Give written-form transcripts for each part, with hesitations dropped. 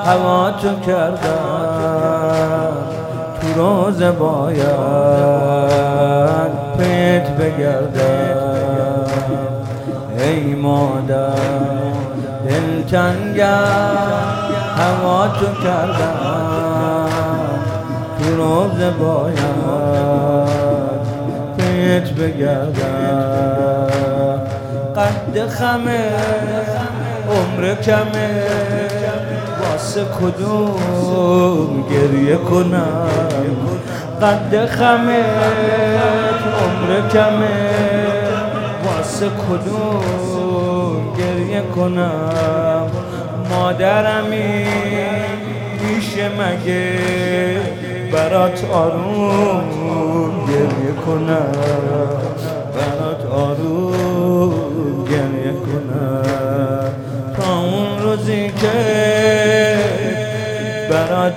هوا تو کردم تو روز باید پیت بگردم. ای مادر دلتنگم هوا تو کردم تو روز باید پیت بگردم. قد خمه عمر کمه واسه کدوم گریه کنم. قد خمه عمر کمه واسه کدوم گریه کنم. مادرمی میشه مگه برات آروم گریه کنم، برات آروم گریه کنم. تا اون روزی که برات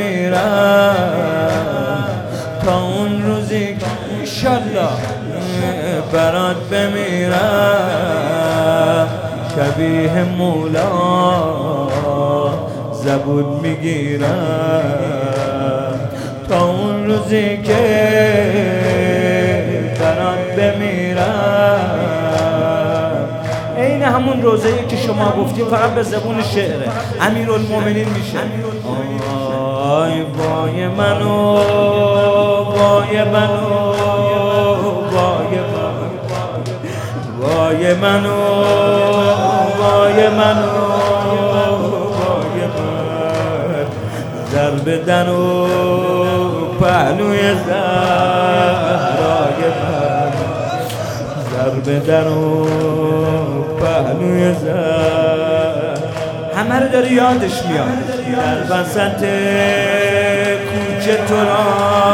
بمیرم، تا اون روزی که انشالله برات بمیرم. شبیه مولا زبون میگیرم. تا اون روزی که برات بمیرم. این همون روزه‌ای که شما گفتیم فقط به زبون شعره. امیرالمومنین میشه. وای وای منو، وای منو، وای منو، وای منو، وای منو، وای من. ضرب در و پهلوی زهرای من، ضرب در و پهلوی زهر. همه رو داره یادش میاد. در وسط کوچه تو را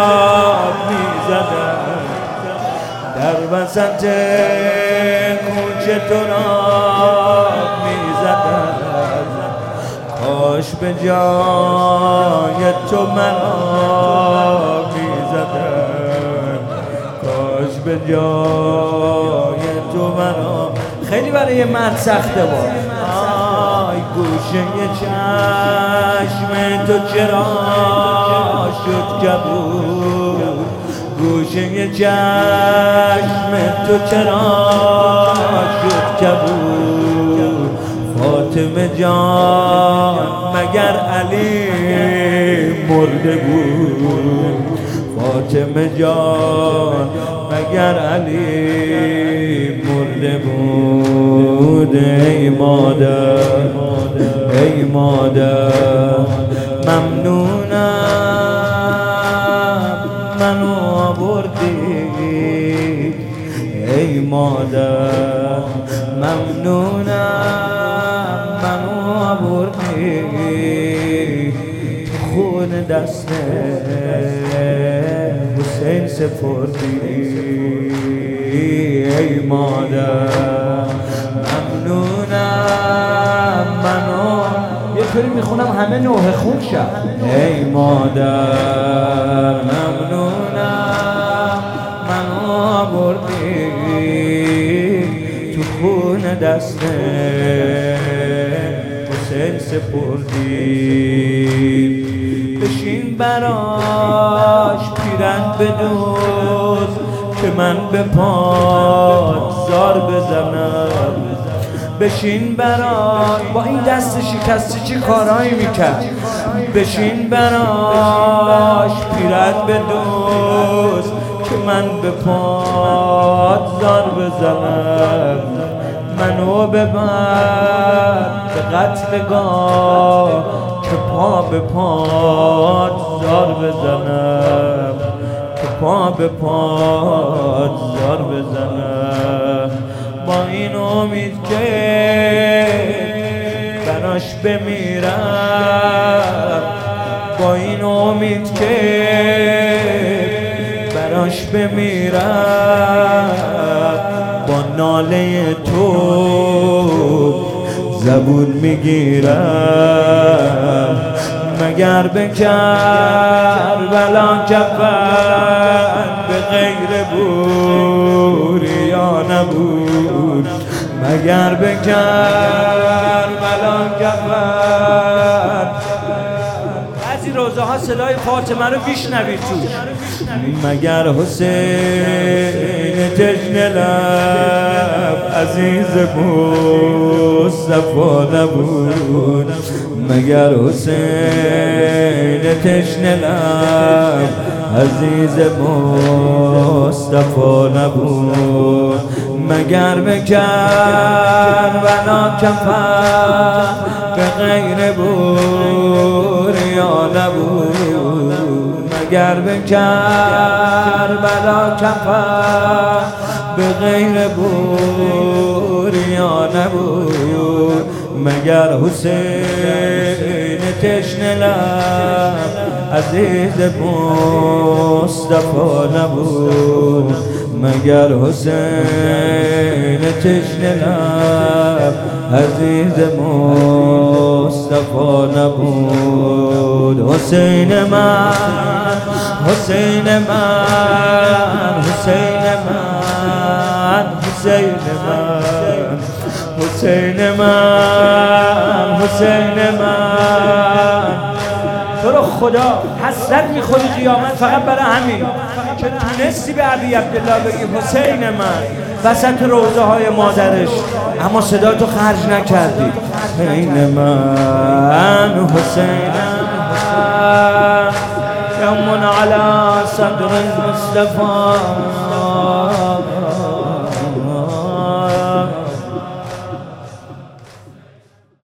میزدم، در وسط کوچه تو را میزدم. کاش به جای تو مرا میزدم، کاش به جای تو مرا. خیلی برای مرد سخته با گوشه چشم تو چرا شد کبود، گوشه چشم تو چرا شد کبود. فاطمه جان مگر علی مرده بود، فاطمه جان مگر علی مرده بود. ای مادر، ای مادر ممنونم منو آوردی. ای مادر ممنونم منو آوردی. خون دست حسین سپردی. ای مادر ممنونم منو. یه طوری میخونم همه نوحه خون شد. ای مادر ممنونم منو آوردی. تو خون دست حسین سپردی. بشین براش پیرن بدوز که من به پات زار بزنم. بشین براش، با این دست شکسته چه کارایی میکرد. بشین براش پیرن بدوز که من به پات زار بزنم. منو ببر به قتلگاه که پا به پات زار بزنم، که پا به پات زار بزنم. با این امید که براش بمیرم، با این امید که براش بمیرم. با ناله تو زبون میگیرم. مگر به کربلا کفن به غیر بوریا نبود. مگر به کربلا کفن روزه ها صدای فاطمه رو بشنوید توش. مگر حسین تشنه لب عزیز مصطفی نبود، مگر حسین تشنه لب عزیز مصطفی نبود، مگر به کربلا کفن به غیر بوریا نبود، مگر به کربلا کفن به غیر بوریا نبود، مگر حسین تشنه لب عزیز مصطفی نبود، مگر حسین تشنه لب عزیز مصطفی نبود. حسین من، حسین من، حسین من، حسین من، حسین من، حسین من. تو رو خدا حسرت میخوری قیامت فقط برای همین که تونستی به ابی عبدالله بگی حسین من وسط روزه های مادرش، اما صدا تو خرج نکردی. حسین من، حسین من، یوم علی صدر المصطفى